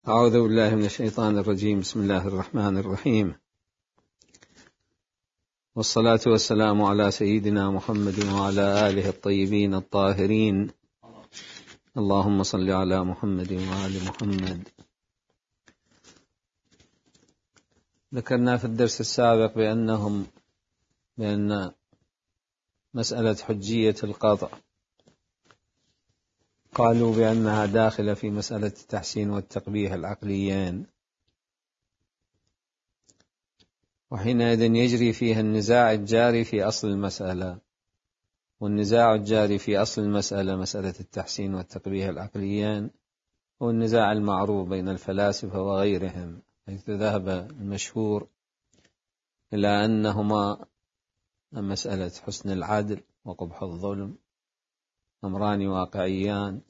أعوذ بالله من الشيطان الرجيم. بسم الله الرحمن الرحيم، والصلاة والسلام على سيدنا محمد وعلى آله الطيبين الطاهرين. اللهم صل على محمد وآل محمد. ذكرنا في الدرس السابق بأن مسألة حجية القطع قالوا بأنها داخلة في مسألة التحسين والتقبيح العقليين، وحينئذ يجري فيها النزاع الجاري في أصل المسألة. والنزاع الجاري في أصل المسألة مسألة التحسين والتقبيح العقليين هو النزاع المعروف بين الفلاسفة وغيرهم، حيث ذهب المشهور إلى أنهما مسألة حسن العدل وقبح الظلم أمران واقعيان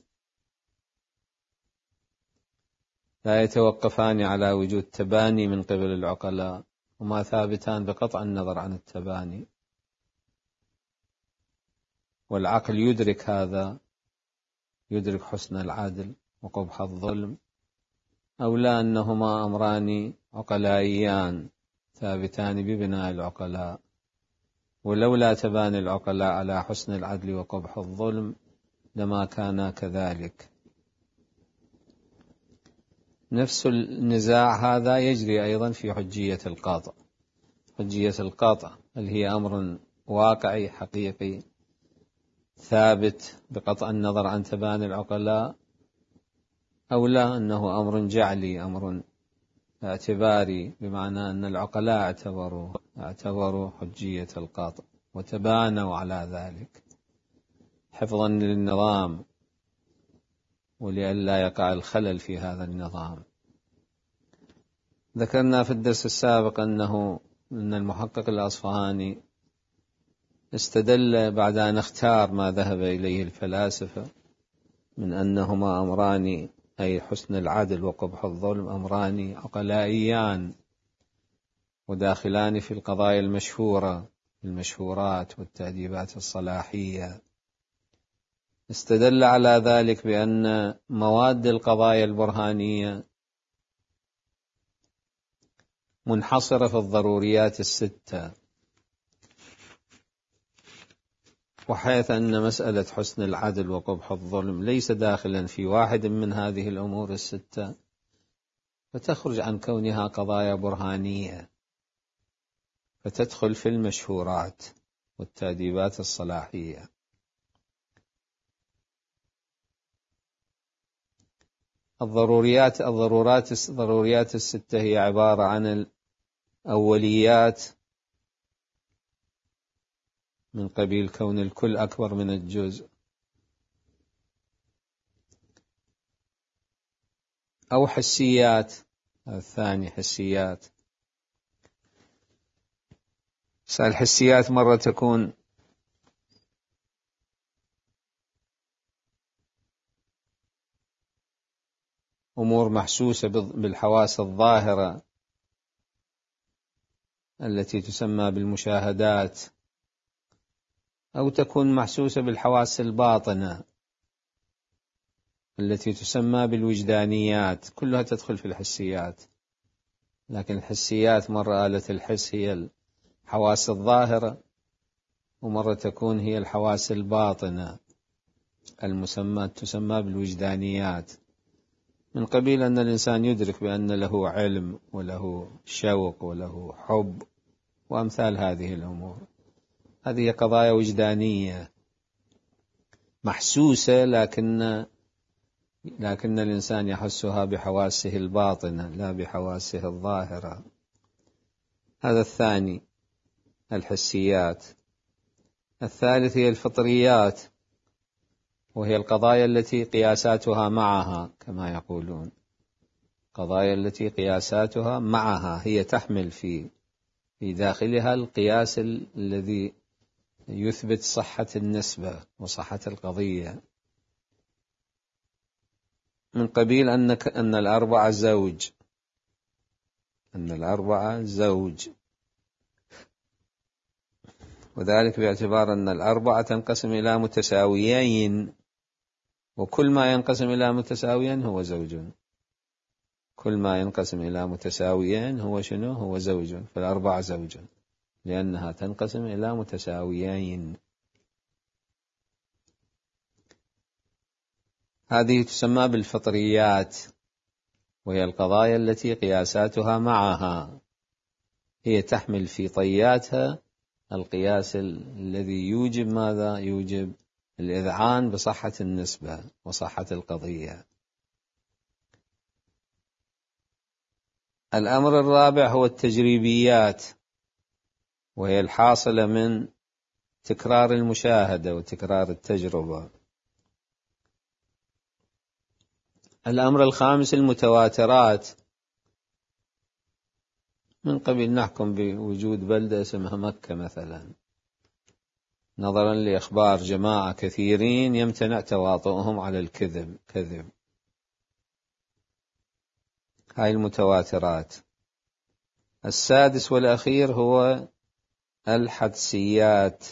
لا يتوقفان على وجود تباني من قبل العقلاء، وما ثابتان بقطع النظر عن التباني، والعقل يدرك هذا، يدرك حسن العدل وقبح الظلم، أو لا أنهما أمران عقلائيان ثابتان ببناء العقلاء، ولولا تباني العقلاء على حسن العدل وقبح الظلم لما كان كذلك. نفس النزاع هذا يجري أيضا في حجية القاطع. حجية القاطع هل هي أمر واقعي حقيقي ثابت بقطع النظر عن تباني العقلاء، أو لا أنه أمر جعلي، أمر اعتباري، بمعنى أن العقلاء اعتبروا حجية القاطع وتبانوا على ذلك حفظا للنظام ولئلا يقع الخلل في هذا النظام. ذكرنا في الدرس السابق أن المحقق الأصفهاني استدل بعد أن اختار ما ذهب إليه الفلاسفة من أنهما أمران، أي حسن العدل وقبح الظلم، أمران عقلائيان وداخلان في القضايا المشهورة، المشهورات والتأديبات الصلاحية. استدل على ذلك بأن مواد القضايا البرهانية منحصرة في الضروريات الستة، وحيث أن مسألة حسن العدل وقبح الظلم ليس داخلا في واحد من هذه الأمور الستة، فتخرج عن كونها قضايا برهانية، فتدخل في المشهورات والتأديبات الصلاحية. الضرورات الستة هي عبارة عن الأوليات من قبيل كون الكل أكبر من الجزء، أو حسيات، الثاني حسيات. الحسيات مرة تكون أمور محسوسة بالحواس الظاهرة التي تسمى بالمشاهدات، أو تكون محسوسة بالحواس الباطنة التي تسمى بالوجدانيات، كلها تدخل في الحسيات. لكن الحسيات مرة آلة الحس هي الحواس الظاهرة، ومرة تكون هي الحواس الباطنة تسمى بالوجدانيات، من قبيل أن الإنسان يدرك بأن له علم وله شوق وله حب وأمثال هذه الأمور. هذه قضايا وجدانية محسوسة، لكن الإنسان يحسها بحواسه الباطنة لا بحواسه الظاهرة. هذا الثاني، الحسيات. الثالث هي الفطريات، وهي القضايا التي قياساتها معها، كما يقولون، قضايا التي قياساتها معها، هي تحمل في داخلها القياس الذي يثبت صحة النسبة وصحة القضية، من قبيل أن الأربعة زوج، وذلك باعتبار أن الأربعة تنقسم إلى متساويين، وكل ما ينقسم إلى متساويين هو زوج. كل ما ينقسم إلى متساويين هو شنو؟ هو زوج، فالأربعة زوج، لأنها تنقسم إلى متساويين. هذه تسمى بالفطريات، وهي القضايا التي قياساتها معها، هي تحمل في طياتها القياس الذي يوجب ماذا؟ يوجب الإذعان بصحة النسبة وصحة القضية. الأمر الرابع هو التجريبيات، وهي الحاصلة من تكرار المشاهدة وتكرار التجربة. الأمر الخامس المتواترات، من قبل نحكم بوجود بلدة اسمها مكة مثلا، نظرا لإخبار جماعة كثيرين يمتنع تواطؤهم على كذب. هاي المتواترات. السادس والأخير هو الحدسيات.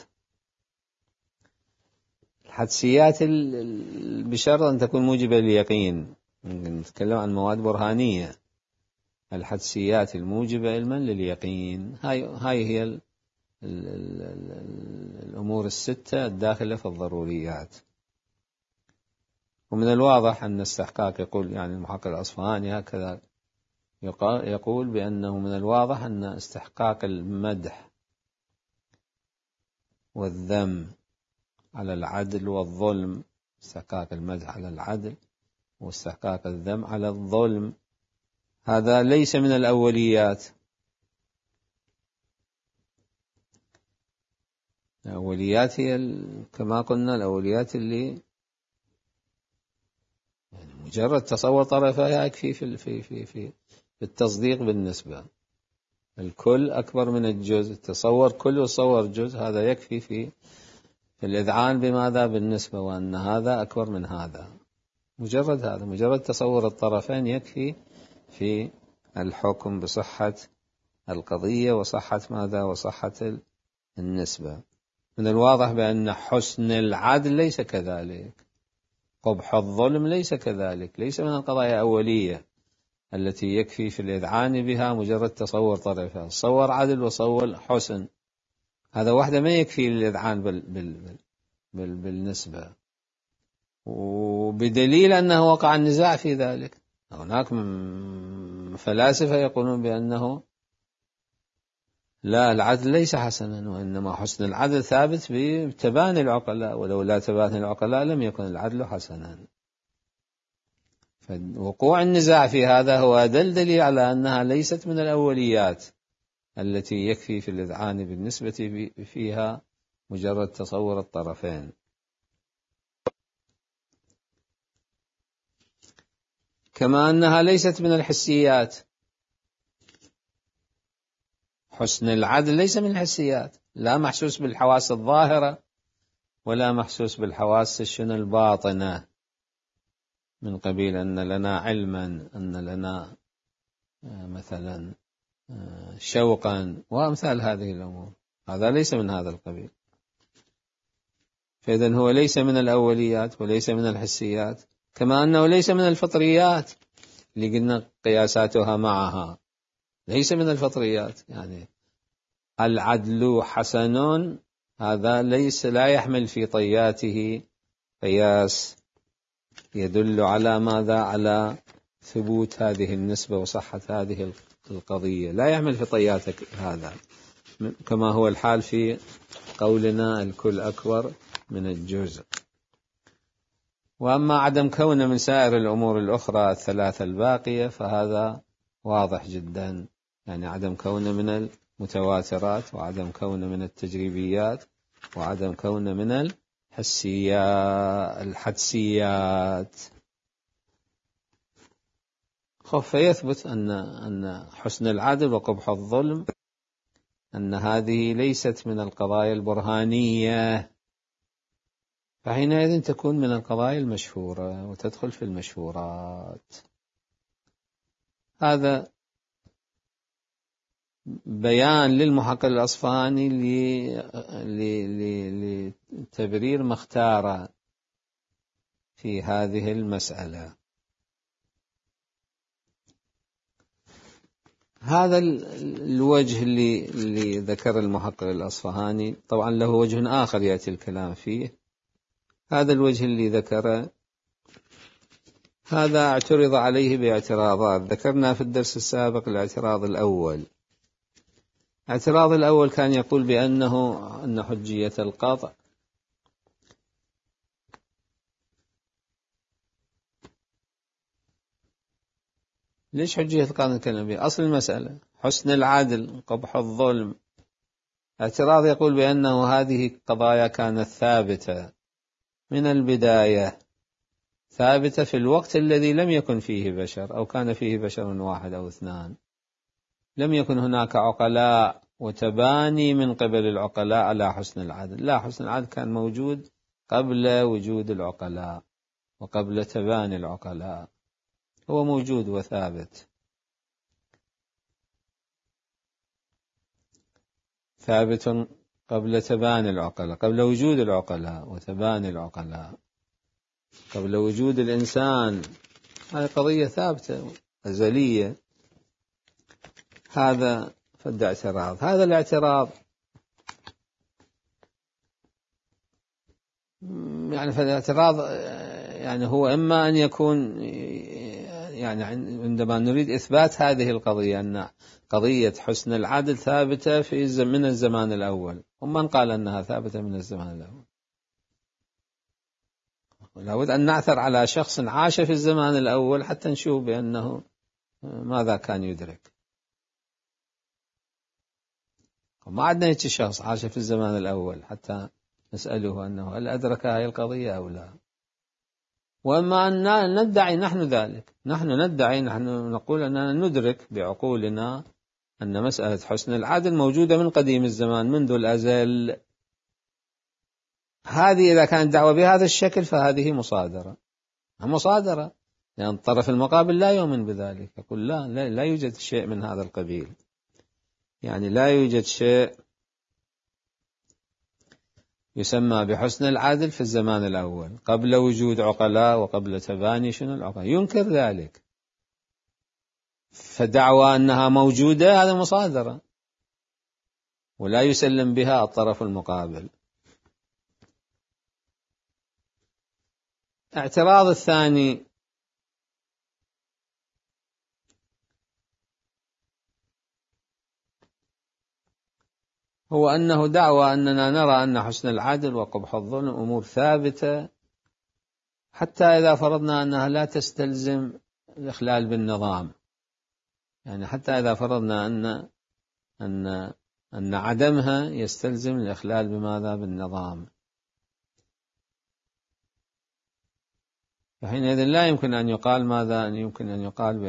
الحدسيات بشرط أن تكون موجبة لليقين، نتكلم عن مواد برهانية. الحدسيات الموجبة علما لليقين، هاي هي الأمور الستة الداخلة في الضروريات. ومن الواضح أن استحقاق، يقول يعني المحقق الأصفهاني هكذا يقول بأنه من الواضح أن استحقاق المدح والذم على العدل والظلم، استحقاق المدح على العدل واستحقاق الذم على الظلم، هذا ليس من الأوليات. الأوليات هي كما قلنا الأوليات اللي يعني مجرد تصور طرفها يكفي في التصديق بالنسبة. الكل أكبر من الجزء، تصور كل وصور جزء، هذا يكفي في الإذعان بماذا؟ بالنسبة، وأن هذا أكبر من هذا. مجرد تصور الطرفين يكفي في الحكم بصحة القضية وصحة ماذا؟ وصحة النسبة. من الواضح بأن حسن العدل ليس كذلك، قبح الظلم ليس كذلك، ليس من القضايا أولية التي يكفي في الإذعان بها مجرد تصور طرفها. صور عدل وصور حسن، هذا واحدة ما يكفي للإذعان بالنسبة، وبدليل أنه وقع النزاع في ذلك. هناك فلاسفة يقولون بأنه لا، العدل ليس حسنا، وإنما حسن العدل ثابت بتباني العقلاء، ولولا تباني العقلاء لم يكن العدل حسنا. فوقوع النزاع في هذا هو دليل على أنها ليست من الأوليات التي يكفي في الإذعان بالنسبة فيها مجرد تصور الطرفين. كما أنها ليست من الحسيات، حسن العدل ليس من الحسيات، لا محسوس بالحواس الظاهرة ولا محسوس بالحواس الباطنة، من قبيل أن لنا علما، أن لنا مثلا شوقا وأمثال هذه الأمور، هذا ليس من هذا القبيل. فإذن هو ليس من الأوليات وليس من الحسيات، كما أنه ليس من الفطريات اللي قلنا قياساتها معها، ليس من الفطريات. يعني العدل حسن، هذا لا يحمل في طياته قياس يدل على ماذا؟ على ثبوت هذه النسبة وصحة هذه القضية، لا يحمل في طياتك هذا، كما هو الحال في قولنا الكل أكبر من الجزء. وأما عدم كونه من سائر الأمور الأخرى الثلاثة الباقية فهذا واضح جدا، يعني عدم كونه من المتواترات، وعدم كونه من التجريبيات، وعدم كونه من الحدسيات. فيثبت أن حسن العدل وقبح الظلم أن هذه ليست من القضايا البرهانية، فحينئذ تكون من القضايا المشهورة وتدخل في المشهورات. هذا بيان للمحقق الأصفهاني لتبرير ما اختار في هذه المسألة. هذا الوجه اللي ذكر المحقق الأصفهاني، طبعا له وجه آخر يأتي الكلام فيه. هذا الوجه اللي ذكره هذا اعترض عليه باعتراضات، ذكرنا في الدرس السابق الاعتراض الأول. الاعتراض الأول كان يقول أن حجية القطع ليش حجية القطع نتكلم بها؟ أصل المسألة حسن العدل، قبح الظلم. اعتراض يقول بأنه هذه قضايا كانت ثابتة من البداية، ثابتة في الوقت الذي لم يكن فيه بشر، أو كان فيه بشر واحد أو اثنان، لم يكن هناك عقلاء وتباني من قبل العقلاء على حسن العدل. لا، حسن العدل كان موجود قبل وجود العقلاء وقبل تباني العقلاء، هو موجود وثابت، ثابت قبل تباني العقلاء، قبل وجود العقلاء وتباني العقلاء، قبل وجود الإنسان. هذه قضية ثابتة أزلية. هذا فد اعتراض. هذا الاعتراض يعني فالاعتراض يعني هو إما أن يكون يعني عندما نريد إثبات هذه القضية أن قضية حسن العدل ثابتة من الزمان الأول، ومن قال أنها ثابتة من الزمان الأول؟ لابد أن نعثر على شخص عاش في الزمان الأول حتى نشوف بأنه ماذا كان يدرك. وما عندنا هيك شخص عاش في الزمان الأول حتى نسأله أنه هل أدرك هذه القضية أو لا. وأما أن ندعي نحن ذلك، نحن نقول أننا ندرك بعقولنا أن مسألة حسن العدل موجودة من قديم الزمان، منذ الأزل. هذه إذا كانت دعوة بهذا الشكل فهذه مصادرة، لأن الطرف المقابل لا يؤمن بذلك، يقول لا يوجد شيء من هذا القبيل، يعني لا يوجد شيء يسمى بحسن العدل في الزمان الأول قبل وجود عقلاء وقبل تباني شنو العقلاء، ينكر ذلك. فدعوى أنها موجودة هذا مصادرة ولا يسلم بها الطرف المقابل. اعتراض الثاني هو أنه دعوى أننا نرى أن حسن العدل وقبح الظلم أمور ثابتة حتى إذا فرضنا أنها لا تستلزم الإخلال بالنظام، يعني حتى إذا فرضنا أن عدمها يستلزم الإخلال بماذا؟ بالنظام. فحينئذ لا يمكن أن يقال ماذا؟ يمكن أن يقال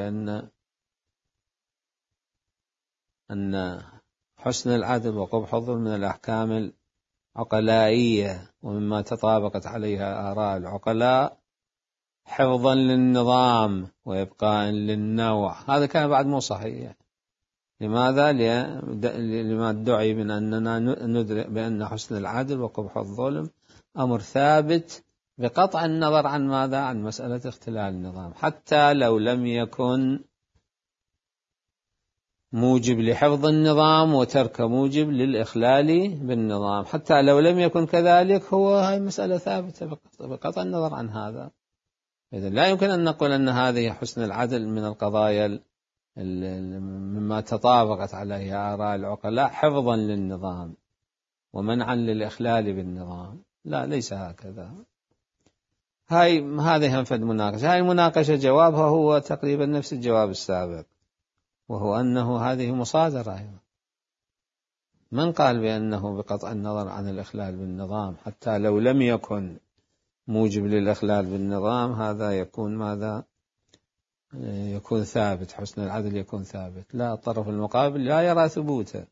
أن حسن العدل وقبح الظلم من الأحكام العقلائية ومما تطابقت عليها آراء العقلاء حفظا للنظام وإبقاء للنوع. هذا كان بعد مو صحيح. لماذا؟ لما ادعي من أننا ندرك بأن حسن العدل وقبح الظلم أمر ثابت بقطع النظر عن ماذا؟ عن مسألة اختلال النظام، حتى لو لم يكن موجب لحفظ النظام وترك موجب للإخلال بالنظام، حتى لو لم يكن كذلك هاي مسألة ثابتة بقطع النظر عن هذا. إذن لا يمكن أن نقول أن هذه حسن العدل من القضايا مما تطابقت عليها آراء العقلاء حفظا للنظام ومنعا للإخلال بالنظام. لا، ليس هكذا. هذه هم فد مناقشة. هاي المناقشة جوابها هو تقريبا نفس الجواب السابق، وهو أنه هذه مصادرة. من قال بأنه بقطع النظر عن الإخلال بالنظام حتى لو لم يكن موجب للإخلال بالنظام هذا يكون ماذا؟ يكون ثابت، حسن العدل يكون ثابت. لا، الطرف المقابل لا يرى ثبوته.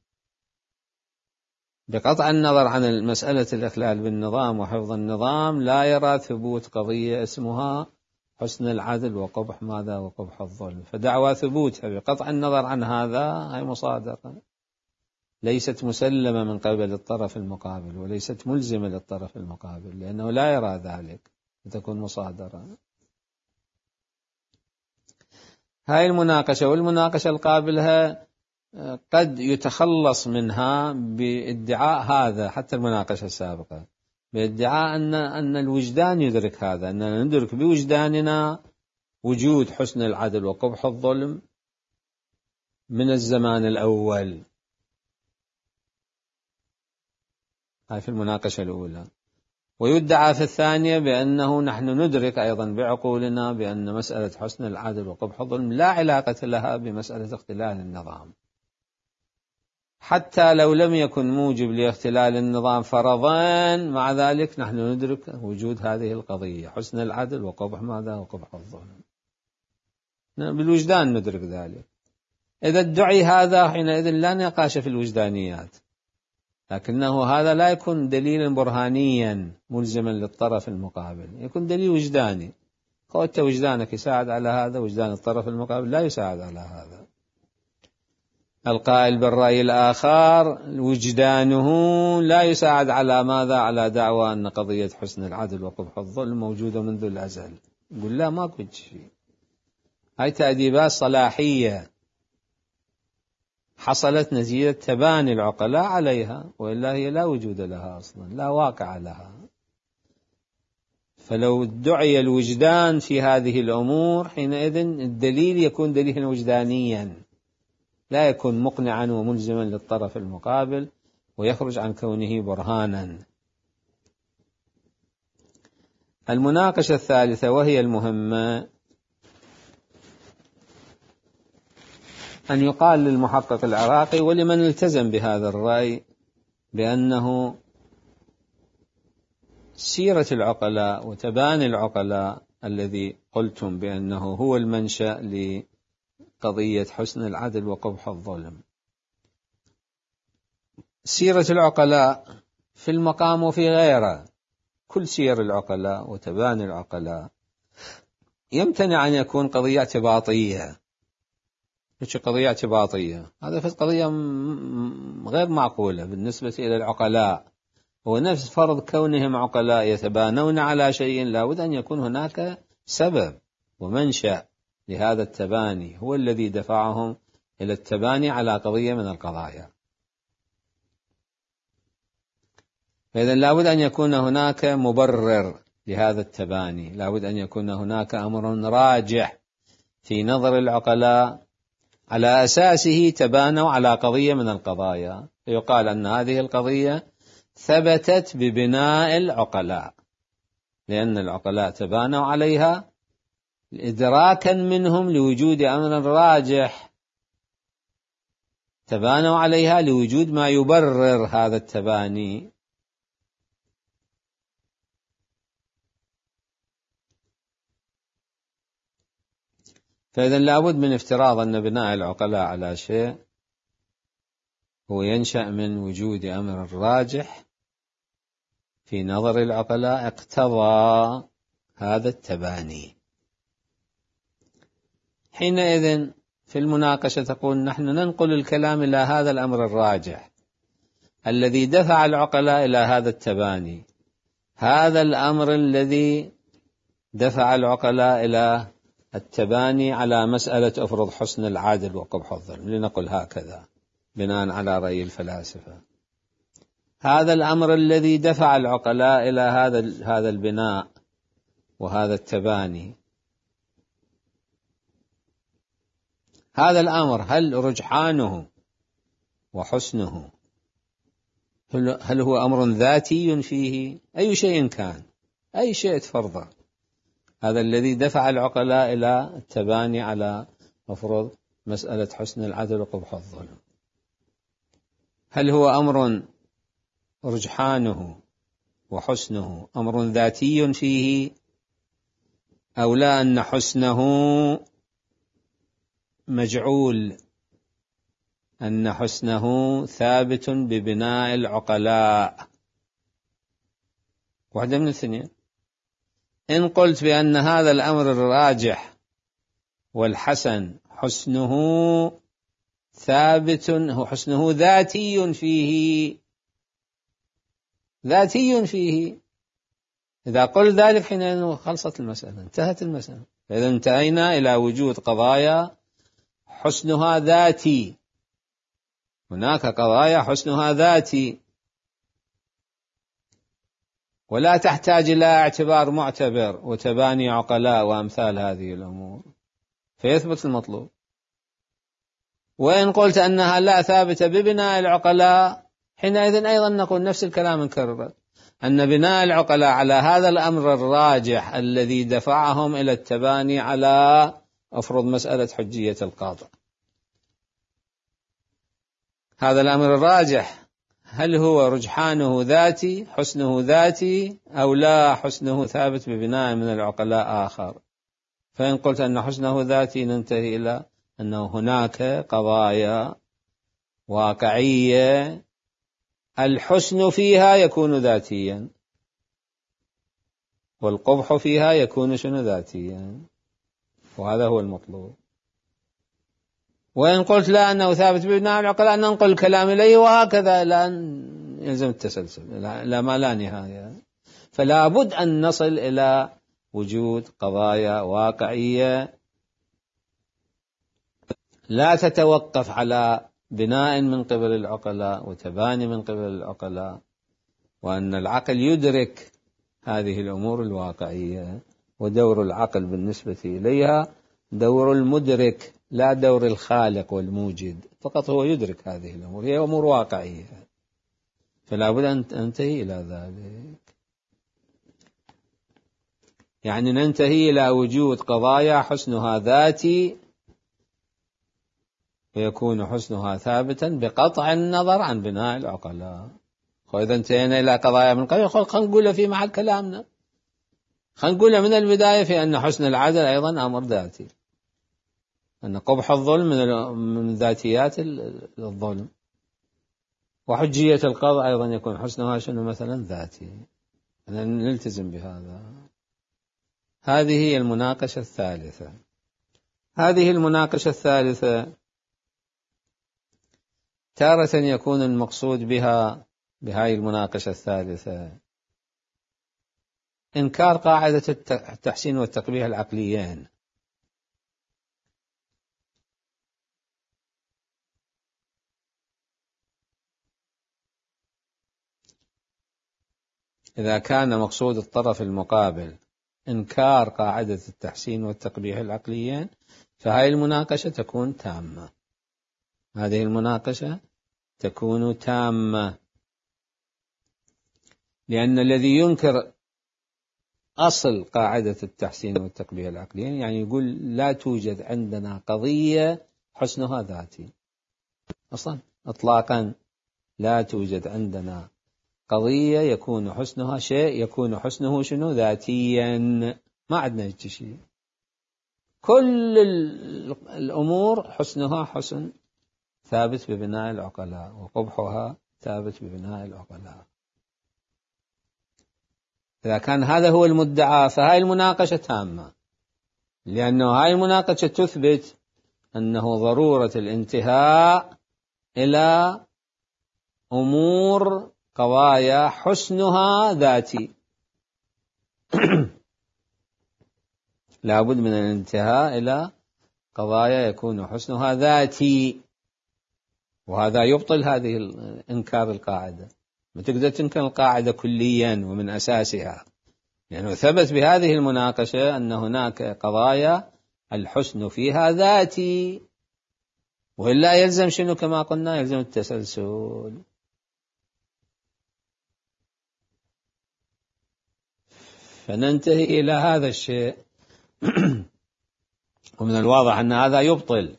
بقطع النظر عن مسألة الإخلال بالنظام وحفظ النظام لا يرى ثبوت قضية اسمها حسن العدل وقبح ماذا؟ وقبح الظلم. فدعوى ثبوتها بقطع النظر عن هذا هي مصادرة ليست مسلمة من قبل الطرف المقابل وليست ملزمة للطرف المقابل، لأنه لا يرى ذلك، فتكون مصادرة. هاي المناقشة. والمناقشة القابلها قد يتخلص منها بادعاء هذا، حتى المناقشة السابقة بادعاء أن الوجدان يدرك هذا، أننا ندرك بوجداننا وجود حسن العدل وقبح الظلم من الزمان الأول. هاي في المناقشة الأولى. ويدعى في الثانية بأنه نحن ندرك أيضا بعقولنا بأن مسألة حسن العدل وقبح الظلم لا علاقة لها بمسألة اختلال النظام، حتى لو لم يكن موجب لاختلال النظام فرضا، مع ذلك نحن ندرك وجود هذه القضية حسن العدل وقبح ماذا وقبح الظلم، بالوجدان ندرك ذلك. إذا ادعي هذا حينئذ لا نقاش في الوجدانيات، لكنه هذا لا يكون دليلا برهانيا ملزما للطرف المقابل، يكون دليل وجداني. قلت وجدانك يساعد على هذا، وجدان الطرف المقابل لا يساعد على هذا. القائل بالرأي الآخر وجدانه لا يساعد على ماذا؟ على دعوى أن قضية حسن العدل وقبح الظلم موجودة منذ الأزل. يقول لا، ما كنت شيء، هاي تأديبات صلاحية حصلت نتيجة تباني العقلاء عليها، وإلا هي لا وجود لها أصلا، لا واقع لها. فلو ادعي الوجدان في هذه الأمور حينئذ الدليل يكون دليلا وجدانيا، لا يكون مقنعا وملزما للطرف المقابل، ويخرج عن كونه برهانا. المناقشة الثالثة وهي المهمة، أن يقال للمحقق العراقي ولمن التزم بهذا الرأي بأنه سيرة العقلاء وتباني العقلاء الذي قلتم بأنه هو المنشأ لقضية حسن العدل وقبح الظلم، سيرة العقلاء في المقام وفي غيره، كل سير العقلاء وتباني العقلاء يمتنع أن يكون قضية اعتباطية. قضية اعتباطية، هذا في قضية غير معقولة بالنسبة إلى العقلاء، هو نفس فرض كونهم عقلاء يتبانون على شيء، لا بد أن يكون هناك سبب ومنشأ لهذا التباني هو الذي دفعهم إلى التباني على قضية من القضايا. فإذا لا بد أن يكون هناك مبرر لهذا التباني، لا بد أن يكون هناك أمر راجح في نظر العقلاء على أساسه تبانوا على قضية من القضايا، فيقال أن هذه القضية ثبتت ببناء العقلاء، لأن العقلاء تبانوا عليها إدراكا منهم لوجود أمر راجح، تبانوا عليها لوجود ما يبرر هذا التباني. فإذا لابد من افتراض أن بناء العقلاء على شيء هو ينشأ من وجود أمر راجح في نظر العقلاء اقتضى هذا التباني. حينئذ في المناقشة تقول نحن ننقل الكلام إلى هذا الأمر الراجح الذي دفع العقلاء إلى هذا التباني، هذا الأمر الذي دفع العقلاء إلى التباني على مسألة أفرض حسن العدل وقبح الظلم، لنقل هكذا بناء على رأي الفلاسفة، هذا الأمر الذي دفع العقلاء إلى هذا البناء وهذا التباني، هذا الأمر هل رجحانه وحسنه هل هو أمر ذاتي فيه؟ أي شيء كان، أي شيء تفرضه، هذا الذي دفع العقلاء إلى التباني على مفروض مسألة حسن العدل وقبح الظلم، هل هو أمر رجحانه وحسنه أمر ذاتي فيه، أو لا أن حسنه مجعول، أن حسنه ثابت ببناء العقلاء؟ واحدة من الاثنين. إن قلت بأن هذا الأمر الراجح والحسن حسنه ثابت، هو حسنه ذاتي فيه، ذاتي فيه، إذا قل ذلك حين خلصت المسألة، انتهت المسألة. فإذا انتهينا إلى وجود قضايا حسنها ذاتي، هناك قضايا حسنها ذاتي ولا تحتاج إلى اعتبار معتبر وتباني عقلاء وأمثال هذه الأمور فيثبت المطلوب. وإن قلت أنها لا ثابتة ببناء العقلاء حينئذ أيضا نقول نفس الكلام نكرر، أن بناء العقلاء على هذا الأمر الراجح الذي دفعهم إلى التباني على أفرض مسألة حجية القاطع، هذا الأمر الراجح هل هو رجحانه ذاتي حسنه ذاتي أو لا حسنه ثابت ببناء من العقلاء آخر؟ فإن قلت أن حسنه ذاتي ننتهي إلى أنه هناك قضايا واقعية الحسن فيها يكون ذاتيا والقبح فيها يكون شنو ذاتيا، وهذا هو المطلوب. وإن قلت لا أنه ثابت ببناء العقلاء ننقل الكلام إليه وهكذا لا يلزم التسلسل لا ما لا نهاية. فلا بد أن نصل إلى وجود قضايا واقعية لا تتوقف على بناء من قبل العقلاء وتباني من قبل العقلاء، وأن العقل يدرك هذه الأمور الواقعية، ودور العقل بالنسبة إليها دور المدرك لا دور الخالق والموجد، فقط هو يدرك هذه الأمور، هي أمور واقعية، فلا بد أن تنتهي إلى ذلك. يعني ننتهي إلى وجود قضايا حسنها ذاتي ويكون حسنها ثابتا بقطع النظر عن بناء العقلاء. وإذا انتهينا إلى قضايا من قبل خلينا نقول في محل كلامنا، خلينا نقول من البداية في أن حسن العدل أيضا أمر ذاتي، أن قبح الظلم من ذاتيات الظلم، وحجية القضاء أيضا يكون حسنها شنو مثلا ذاتي، نلتزم بهذا. هذه هي المناقشة الثالثة. هذه المناقشة الثالثة تارة يكون المقصود بها بهذه المناقشة الثالثة إنكار قاعدة التحسين والتقبيح العقليين، إذا كان مقصود الطرف المقابل إنكار قاعدة التحسين والتقبيح العقليين فهذه المناقشة تكون تامة، هذه المناقشة تكون تامة، لأن الذي ينكر أصل قاعدة التحسين والتقبيح العقليين يعني يقول لا توجد عندنا قضية حسنها ذاتي أصلا إطلاقا، لا توجد عندنا قضية يكون حسنها شيء يكون حسنه شنو ذاتيا، ما عندنا شيء، كل الأمور حسنها حسن ثابت ببناء العقلاء وقبحها ثابت ببناء العقلاء. إذا كان هذا هو المدعى فهاي المناقشة تامة، لأنه هاي المناقشة تثبت أنه ضرورة الانتهاء إلى أمور قضايا حسنها ذاتي لا بد من الانتهاء إلى قضايا يكون حسنها ذاتي، وهذا يبطل هذه إنكار القاعدة، ما تقدر تنكر القاعدة كليا ومن أساسها، لأنه ثبت بهذه المناقشة أن هناك قضايا الحسن فيها ذاتي، وإلا يلزم شنو كما قلنا يلزم التسلسل. فننتهي إلى هذا الشيء ومن الواضح أن هذا يبطل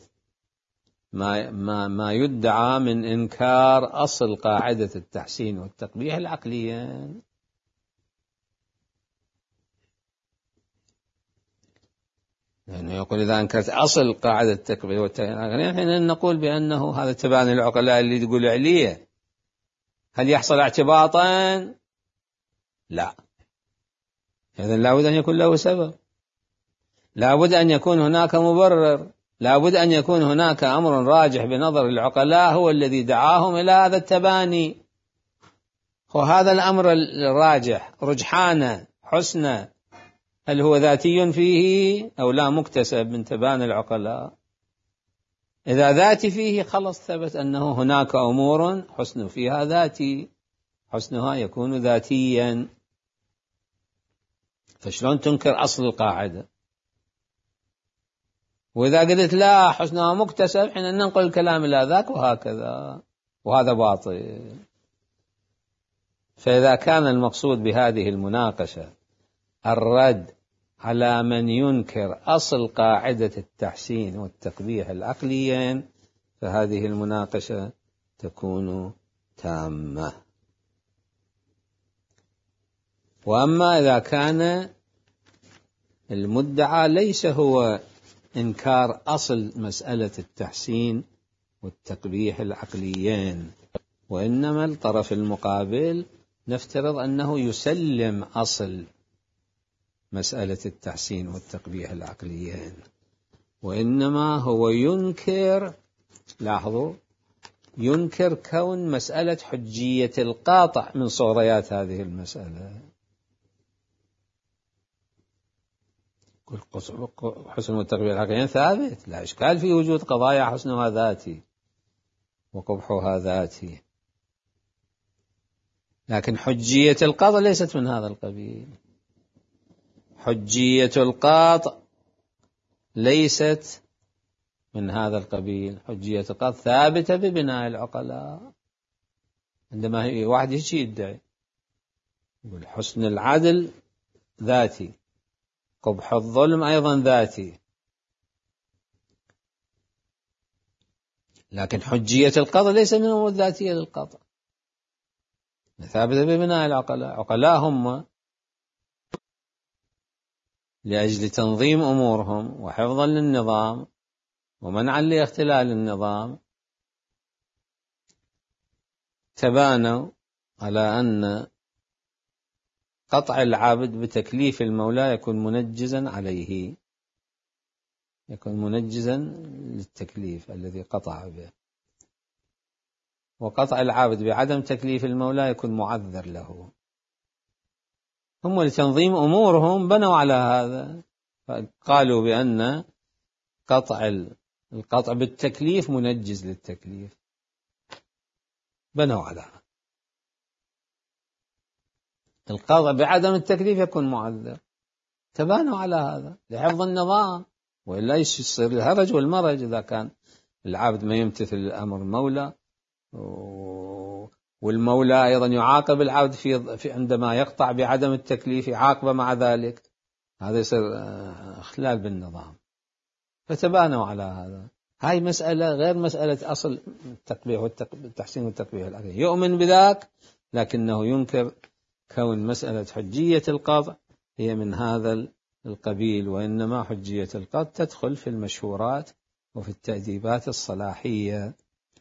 ما يدعى من إنكار أصل قاعدة التحسين والتقبيح العقليين. لأنه يقول إذا أنكرت أصل قاعدة التقبيح والتقبيح العقليين حين نقول بأنه هذا تبان العقلاء اللي تقول عليه، هل يحصل اعتباطا؟ لا، إذن لا بد أن يكون له سبب، لا بد أن يكون هناك مبرر، لا بد أن يكون هناك أمر راجح بنظر العقلاء هو الذي دعاهم إلى هذا التباني، وهذا الأمر الراجح رجحانه حسنه هل هو ذاتي فيه أو لا مكتسب من تبان العقلاء؟ إذا ذاتي فيه خلص ثبت أنه هناك أمور حسن فيها ذاتي، حسنها يكون ذاتيا. فشلون تنكر أصل القاعدة؟ وإذا قلت لا حسنها مكتسب، حين ننقل الكلام إلى ذاك وهكذا، وهذا باطل. فإذا كان المقصود بهذه المناقشة الرد على من ينكر أصل قاعدة التحسين والتقبيح العقليين، فهذه المناقشة تكون تامة. وأما إذا كان المدعى ليس هو إنكار أصل مسألة التحسين والتقبيح العقليين، وإنما الطرف المقابل نفترض أنه يسلم أصل مسألة التحسين والتقبيح العقليين، وإنما هو ينكر، لاحظوا، ينكر كون مسألة حجية القاطع من صوريات هذه المسألة. حسن والتقبيح العقليين ثابت، لا إشكال في وجود قضايا حسنها ذاتي وقبحها ذاتي، لكن حجية القاطع ليست من هذا القبيل. حجية القاطع ليست من هذا القبيل. حجية القاطع ثابتة ببناء العقلاء. عندما واحد يدعي يقول حسن العدل ذاتي، قبح الظلم أيضا ذاتي، لكن حجية القطع ليس من الأمور الذاتية للقطع، ثابتة ببناء العقلاء. عقلاء هم لأجل تنظيم أمورهم وحفظا للنظام ومنعا لاختلال النظام تبانوا على أن قطع العبد بتكليف المولى يكون منجزا عليه، يكون منجزا للتكليف الذي قطع به، وقطع العبد بعدم تكليف المولى يكون معذر له. هم لتنظيم أمورهم بنوا على هذا، قالوا بأن القطع بالتكليف منجز للتكليف، بنوا على هذا. القطع بعدم التكليف يكون معذر، تبانوا على هذا لحفظ النظام، وإلا يصير الهرج والمرج إذا كان العبد ما يمتثل الأمر المولى، والمولى أيضا يعاقب العبد في عندما يقطع بعدم التكليف، يعاقبه مع ذلك، هذا يصير إخلال بالنظام. فتبانوا على هذا. هاي مسألة غير مسألة أصل التقبيح والتحسين والتقبيح العقلي، يؤمن بذاك لكنه ينكر كون مسألة حجية القطع هي من هذا القبيل، وإنما حجية القطع تدخل في المشهورات وفي التأديبات الصلاحية.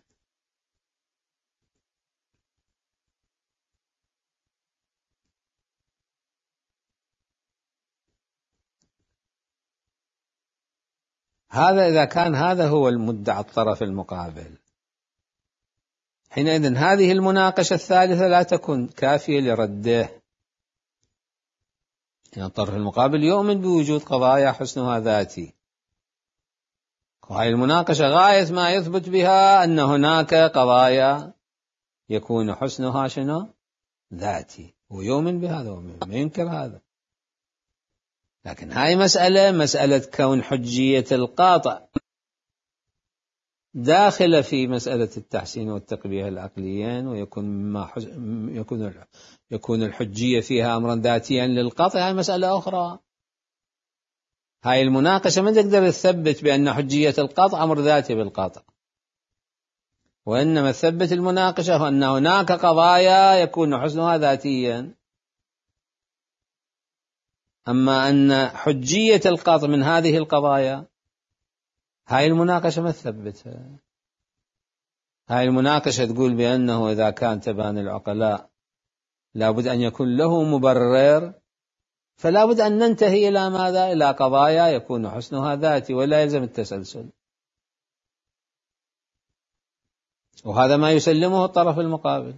هذا إذا كان هذا هو المدعى الطرف المقابل، حينئذ هذه المناقشة الثالثة لا تكون كافية لرده. يعني الطرف المقابل يؤمن بوجود قضايا حسنها ذاتي، وهذه المناقشة غاية ما يثبت بها أن هناك قضايا يكون حسنها شنو؟ ذاتي، ويؤمن بهذا وما ينكر هذا. لكن هاي مسألة كون حجية القاطع داخلة في مسألة التحسين والتقبيح العقليين، يكون الحجية فيها أمرا ذاتيا للقطع، هاي مسألة أخرى. هاي المناقشة ما تقدر تثبت بأن حجية القطع أمر ذاتي بالقطع، وإنما تثبت المناقشة أن هناك قضايا يكون حسنها ذاتيا. أما أن حجية القطع من هذه القضايا، هاي المناقشة ما تثبتها. هاي المناقشة تقول بأنه إذا كان تبان العقلاء لابد أن يكون له مبرر، فلا بد أن ننتهي إلى ماذا؟ إلى قضايا يكون حسنها ذاتي، ولا يلزم التسلسل. وهذا ما يسلمه الطرف المقابل.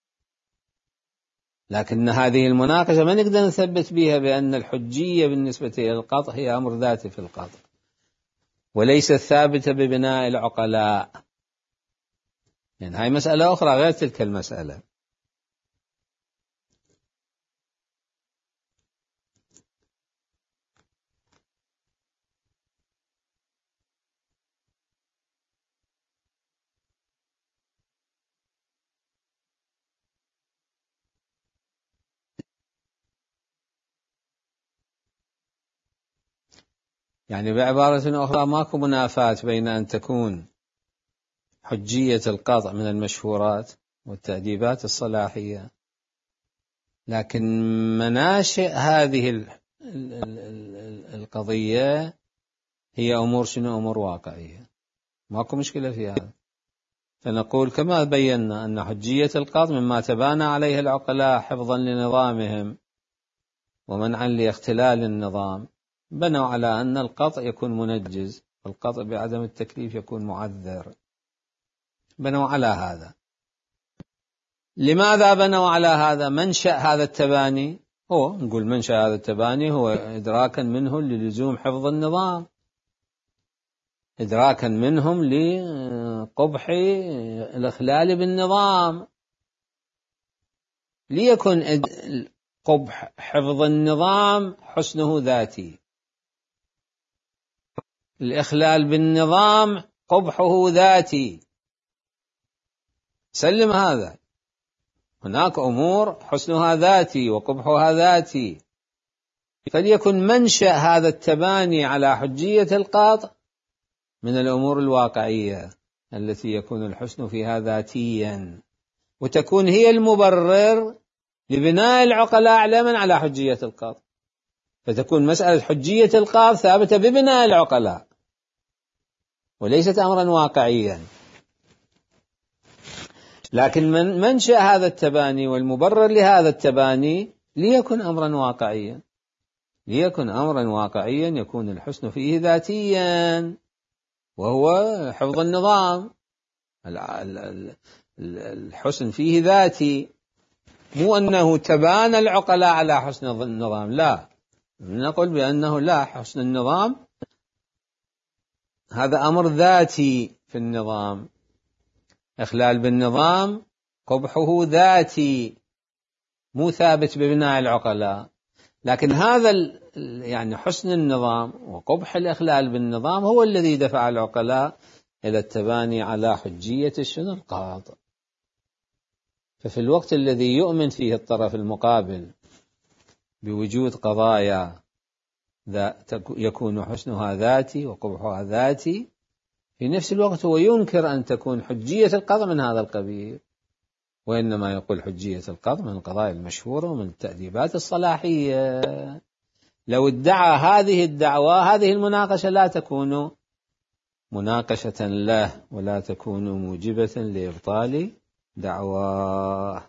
لكن هذه المناقشة ما نقدر نثبت بها بأن الحجية بالنسبة إلى القطع هي أمر ذاتي في القطع، وليست ثابتة ببناء العقلاء. يعني هاي مسألة أخرى غير تلك المسألة. يعني بعبارة أخرى ماكو منافاة بين أن تكون حجية القطع من المشهورات والتأديبات الصلاحية، لكن مناشئ هذه القضية هي أمور شنو؟ أمور واقعية، ماكو مشكلة في هذا. فنقول كما بينا أن حجية القطع مما تبانى عليه العقلاء حفظا لنظامهم ومنعا لاختلال النظام، بنوا على أن القطع يكون منجز، القطع بعدم التكليف يكون معذر، بنوا على هذا. لماذا بنوا على هذا؟ منشأ هذا التباني هو، نقول منشأ هذا التباني هو إدراكا منه للزوم حفظ النظام، إدراكا منهم لقبح الإخلال بالنظام. ليكن قبح حفظ النظام حسنه ذاتي، الإخلال بالنظام قبحه ذاتي، سلم هذا. هناك أمور حسنها ذاتي وقبحها ذاتي، فليكن منشأ هذا التباني على حجية القطع من الأمور الواقعية التي يكون الحسن فيها ذاتيا، وتكون هي المبرر لبناء العقلاء أعلاما على حجية القطع، فتكون مسألة حجية القطع ثابتة ببناء العقلاء وليست أمرا واقعيا. لكن منشأ هذا التباني والمبرر لهذا التباني ليكن أمرا واقعيا، ليكن أمرا واقعيا يكون الحسن فيه ذاتيا، وهو حفظ النظام. الحسن فيه ذاتي، مو أنه تبانى العقلاء على حسن النظام، لا، نقول بأنه لا، حسن النظام هذا أمر ذاتي في النظام، إخلال بالنظام قبحه ذاتي مو ثابت ببناء العقلاء. لكن هذا يعني حسن النظام وقبح الإخلال بالنظام هو الذي دفع العقلاء إلى التباني على حجية الشنو؟ القاطع. ففي الوقت الذي يؤمن فيه الطرف المقابل بوجود قضايا يكون حسنها ذاتي وقبحها ذاتي، في نفس الوقت هو ينكر أن تكون حجية القطع من هذا القبيل، وإنما يقول حجية القطع من القضايا المشهورة ومن التأديبات الصلاحية. لو ادعى هذه الدعوة، هذه المناقشة لا تكون مناقشة له ولا تكون موجبة لإبطال دعواه.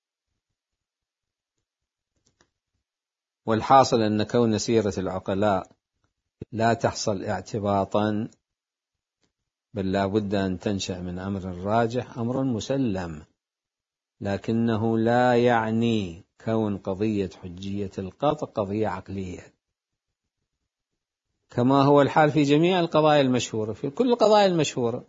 والحاصل أن كون سيرة العقلاء لا تحصل اعتباطا، بل لا بد أن تنشأ من أمر راجح، أمر مسلم، لكنه لا يعني كون قضية حجية القطع قضية عقلية، كما هو الحال في جميع القضايا المشهورة، في كل القضايا المشهورة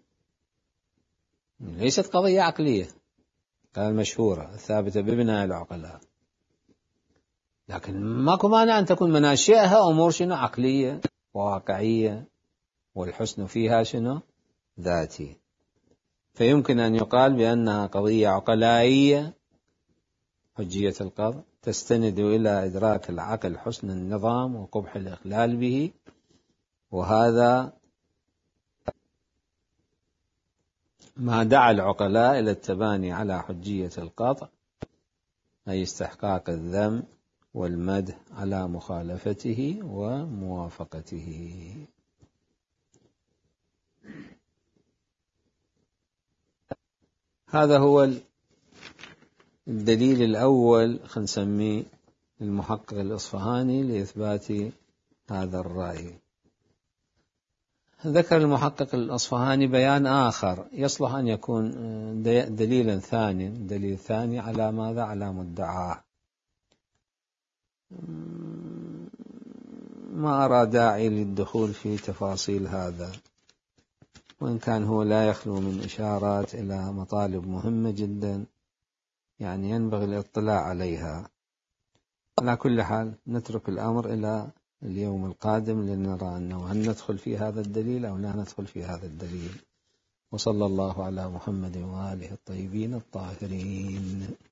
ليست قضية عقلية المشهورة الثابتة ببناء العقلاء، لكن ماكو مانع أن تكون مناشئها أمور شنو؟ عقلية وواقعية، والحسن فيها شنو؟ ذاتي. فيمكن أن يقال بأنها قضية عقلائية حجية القطع تستند إلى إدراك العقل حسن النظام وقبح الإخلال به، وهذا ما دعا العقلاء إلى التباني على حجية القطع، أي استحقاق الذم والمدح على مخالفته وموافقته. هذا هو الدليل الأول، خلينا نسميه المحقق الإصفهاني لإثبات هذا الرأي. ذكر المحقق الأصفهاني بيان آخر يصلح أن يكون دليلا ثاني، دليل ثاني على ماذا؟ على مدعاه. ما أرى داعي للدخول في تفاصيل هذا. وإن كان هو لا يخلو من إشارات إلى مطالب مهمة جدا يعني ينبغي الاطلاع عليها. على كل حال نترك الأمر إلى اليوم القادم لنرى أنه هل ندخل في هذا الدليل أو لا ندخل في هذا الدليل. وصلى الله على محمد وآله الطيبين الطاهرين.